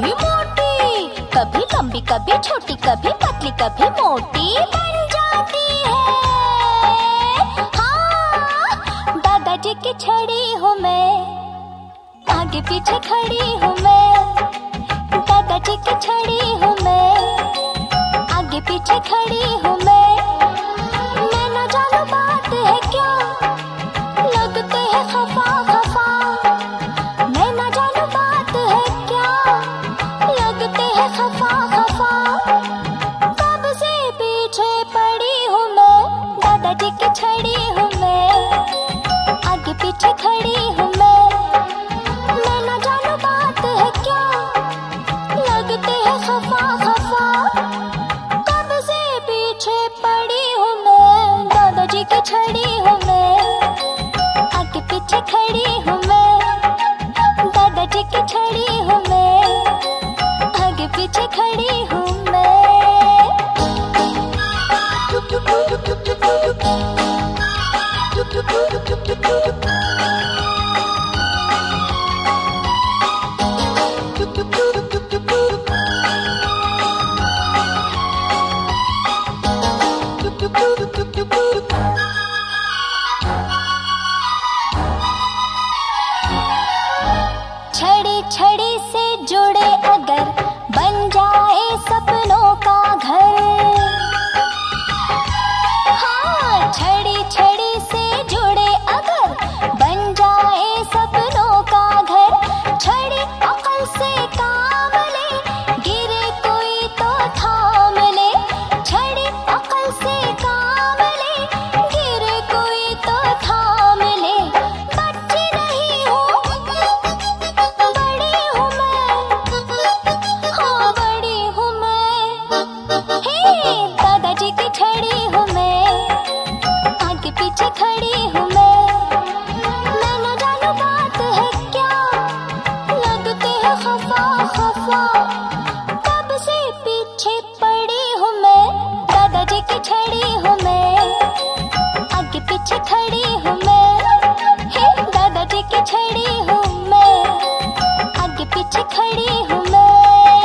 कभी मोटी, कभी लंबी, कभी छोटी, कभी पतली, कभी मोटी बन जाती है। हाँ, दादाजी की छड़ी हूँ मैं, आगे पीछे खड़ी हूँ मैं। दादाजी की छड़ी हूँ मैं, आगे पीछे खड़ी हूँ मैं। मैं न जानू बात है क्या, लगते हैं खफा खफा। मैं न जानू बात है क्या, लगते हैं खफा खफा। कब से पीछे पड़ी हूँ मैं, दादाजी की छड़ी हूँ मैं, आगे पीछे खड़ी हूँ मैं। मैं न जानू बात है क्या, लगते हैं खफा खफा। कब से पीछे पड़ी हूँ मैं, दादाजी की छड़ी हूँ मैं, आगे पीछे खड़ी हूँ मैं। दादाजी की छड़ी हूँ मैं, आगे पीछे खड़ी हूँ मैं। छड़ी छड़ी से जुड़े अगर बन जाए सपनों का घर। हाँ, छड़ी छड़ी से जुड़े अगर बन जाए सपनों का घर। छड़ी अकल से काम ले, गिरे कोई तो थाम ले। छड़ी अकल से काम ले, गिरे कोई तो थाम ले। बच्ची नहीं हूँ, बड़ी हूँ मैं, हाँ बड़ी हूँ मैं। हे, दादाजी की छड़ी हूँ मैं, आगे पीछे खड़ी हूँ मैं। मैं न जानू बात है क्या, लगते हैं खफा खफा। कब से पीछे पड़ी हूँ मैं, दादाजी की छड़ी हूँ मैं, आगे पीछे खड़ी हूँ मैं। हे, दादाजी की छड़ी हूँ मैं, आगे पीछे खड़ी हूँ मैं।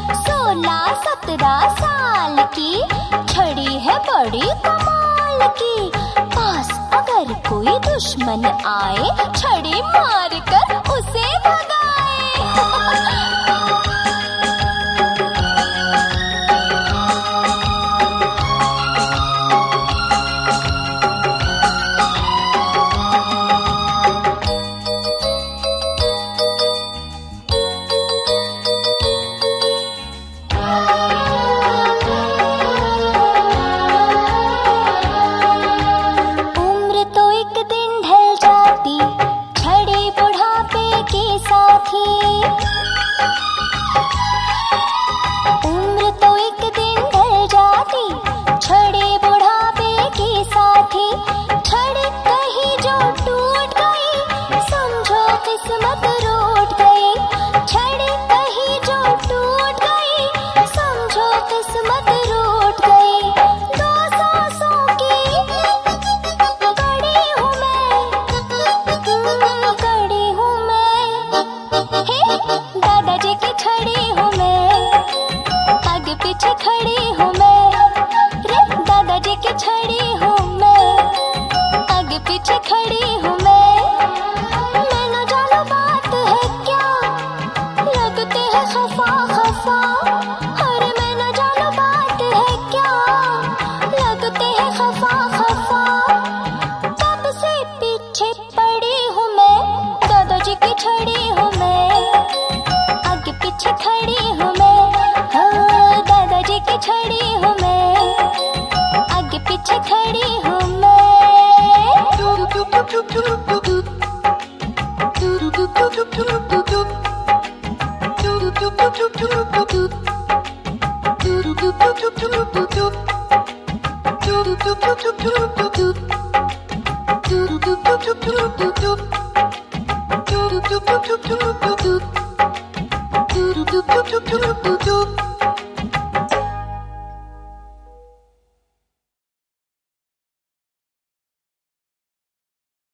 16-17 साल की छड़ी है बड़ी कमाल की। पास अगर कोई दुश्मन आए, छड़ी मार कर उसे भगाए। उम्र तो एक दिन ढल जाती, छड़ी बुढ़ापे की साथी। उम्र तो एक दिन ढल जाती, छड़ी बुढ़ापे की साथी। छड़ी कहीं जो टूट गई, समझो किस्मत रूठ गई। छड़ी कहीं जो टूट गई, समझो किस्मत रूठ गई। 2 सांसों की कड़ी हूँ मैं, कड़ी हूँ मैं। हे, दादाजी की छड़ी हूँ मैं, आगे पीछे खड़ी हूँ मैं। रे, दादाजी की छड़ी हूँ मैं, आगे पीछे खड़ी हूँ मैं। मैं न जानू बात है क्या, लगते हैं खफा खफा। अरे मैं न जानू बात है क्या, लगते हैं खफा खफा। कब से पीछे पड़ी हूँ मैं, दादाजी की छड़ी हूँ मैं, आगे पीछे खड़ी हूँ मैं। हाँ, दादाजी की छड़ी हूँ मैं, आगे पीछे खड़ी हूँ मैं। do do do do do do do do do do do do do